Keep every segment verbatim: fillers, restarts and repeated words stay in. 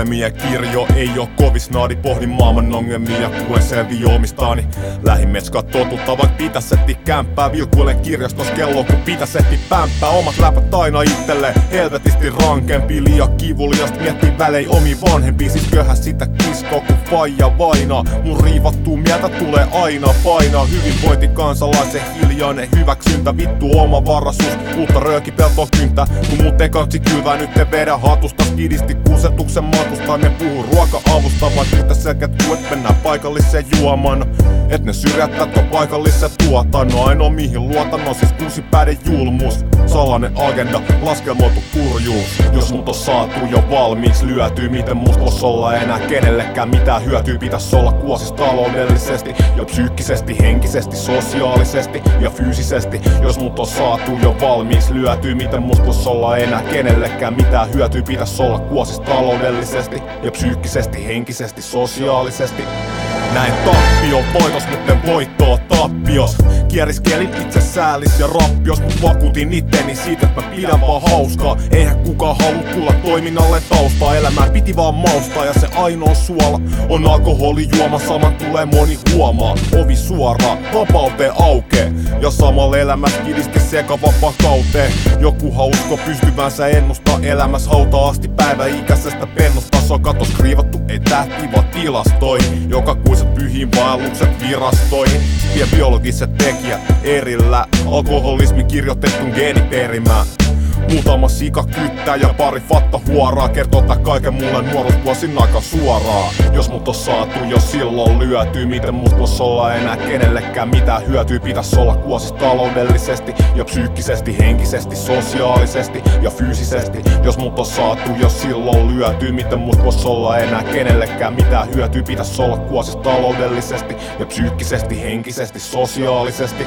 Unelmien kirjo ei oo kovis naadi. Pohdin maailman ongelmia ja kuen selviä omistaani. Lähimetskat totutta vaik pitäs etti kämppää. Vilkuilen kirjastos kello kun pitäs etti pämppää. Omat läpät aina itselleen helvetisti rankempi. Liian kivuliast miettii välei omi vanhempi. Siis köhäs sitä kisko kun faija vainaa. Mun riivattuu mieltä tulee aina painaa. Hyvinvointi kansalaisen hiljainen hyväksyntä. Vittu omavaraisuus, uutta röökipeltoa kyntää. Kun mut ekantsi kylvää nyt te vedä hatusta. Skidisti kusetuksen matusta. Ne puhuu ruoka-avusta, vaik mitä selkeät tuet mennään paikalliseen juomaan. Et ne syrjättää ton paikallisen tuotannon. Ainoa mihin luotan on siis kuusipäiden julmuus. Salainen agenda, laskelmoitu kurjuus. Jos mut on saatu jo valmiiksi lyötyy, miten must vois olla enää kenellekään mitään hyötyä. Pitäis olla kuosis taloudellisesti ja psyykkisesti, henkisesti, sosiaalisesti ja fyysisesti. Jos mut on saatu jo valmiiksi lyötyy, miten must vois olla enää kenellekään mitään hyötyä. Pitäis olla kuosis taloudellisesti ja psyykkisesti, henkisesti, sosiaalisesti. Näin tappion voitos, mutten voittoa tappios. Kieriskelin itse säälis ja rappios, mut vakuutin itteni siitä, että mä pidän vaan hauskaa. Eihän kukaan halu tulla toiminnalle taustaa. Elämää piti vaan maustaa ja se ainoa suola on alkoholijuoma. Saman tulee moni huomaa, ovi suoraan, vapauteen aukee. Ja samalla elämässä kidisti sekava vakauteen. Jokuhan usko pystyvänsä ennustaa elämässä hautaa asti päiväikäisestä pennusta. Se on katos kriivattu, ei tähti vaan tilastoihin. Joka kuiset pyhiin vaellukset virastoihin. Vie biologiset tekijät erillä. Alkoholismi kirjoitettu geeniperimään. Muutama sika kyttää ja pari fatta huoraa. Kertoo tää kaiken mulle nuoruusvuosin aika suoraan. Jos mut on saatu jo silloin lyötyy, miten must vois olla enää kenellekään mitään hyötyä. Pitäis olla kuosis taloudellisesti ja psyykkisesti, henkisesti, sosiaalisesti ja fyysisesti. Jos mut on saatu jo silloin lyötyy, miten must vois olla enää kenellekään mitään hyötyä. Pitäis olla kuosis taloudellisesti ja psyykkisesti, henkisesti, sosiaalisesti.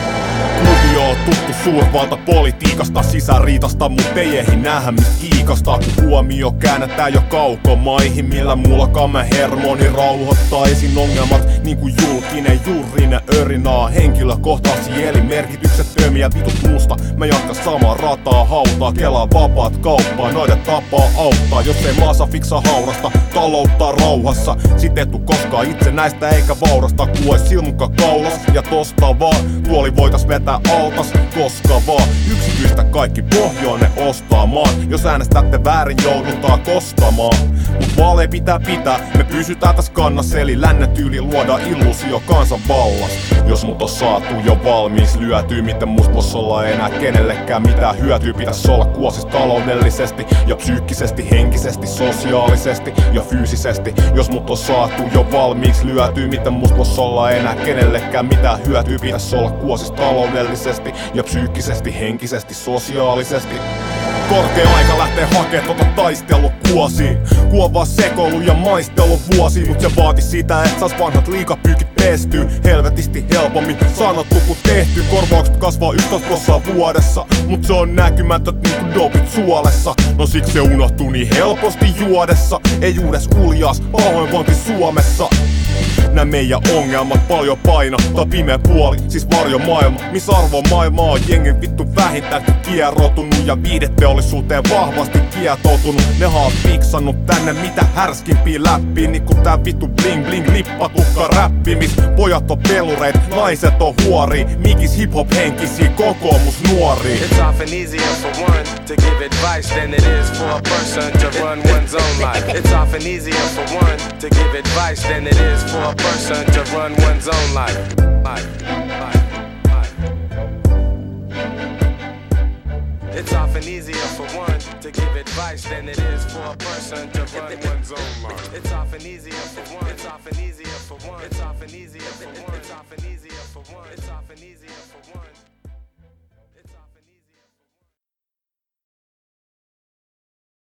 Kuvio on tuttu suurvalta politiikasta, sisäriitasta, mut ei ehdi nähdä mistä kiikasta. Kun huomio käännetään jo kaukomaihin, millä muullakaan mä hermoni rauhoittaa esiin ongelmat niin kuin julkinen juurinen örinaa. Henkilökohtaisia eli merkitykset tömiä vitut musta. Mä jatkan samaa rataa hautaa, kelaa vapaat kauppaa, noiden tapaa auttaa. Jos ei maassa fiksaa haurasta, talouttaa rauhassa. Sit et tuu koskaan itsenäistä eikä vaurasta, kun ois silmukka kaulas ja tosta vaan. Tuoli voitais vetää altas, koska vaan yksityistä kaikki pohjoinen ostaa maan. Jos äänestätte väärin joudutaan kostamaan. Mut vaaleja pitää pitää, me pysytään täs kannassa. Eli lännen tyyli luodaan illuusio kansanvallasta. Jos mut on saatu jo valmiiksi lyötyy, miten must vois olla enää kenellekään mitään hyötyä. Pitäis olla kuosis taloudellisesti ja psyykkisesti, henkisesti, sosiaalisesti ja fyysisesti. Jos mut on saatu jo valmiiksi lyötyy, miten must vois olla enää kenellekään mitään hyötyä. Pitäis olla kuosis taloudellisesti ja psyykkisesti, henkisesti, sosiaalisesti. Korkea aika lähtee hakee tota taistelukuosiin. Kuovaa sekoilu ja maistelu vuosiin. Mut se vaati sitä, et sais vanhat liikapyykit pestyy helvetisti helpommin sanottu kun tehty. Korvaukset kasvaa yksitoista prosenttia vuodessa, mut se on näkymätön niinku dopit suolessa. No siksi se unohtuu niin helposti juodessa. Ei uudes uljaas pahoinvointi Suomessa. Nää meidän ongelmat paljon painottaa pimeä puoli, siis varjomaailma. Miss arvo maailma on jengi vittu vähintäänkin kieroutunut ja viihdeteollisuuteen vahvasti kietoutunut. Ne on fiksannut tänne mitä härskimpiä läppiä, niinku tää vittu bling bling lippatukka räppi. Mis pojat on pelureit, naiset on huorii, mikis hip hop henkisiä kokoomus nuoria. It's often easier for one to give advice than it is for a person to run one's own life. It's often easier for one to give advice than it is for a person to run one's own life. Life, life, life. It's often easier for one to give advice than it is for a person to run one's own life. It's often easier for one. It's often easier for one. It's often easier for one. It's often easier for one. It's often easier for one.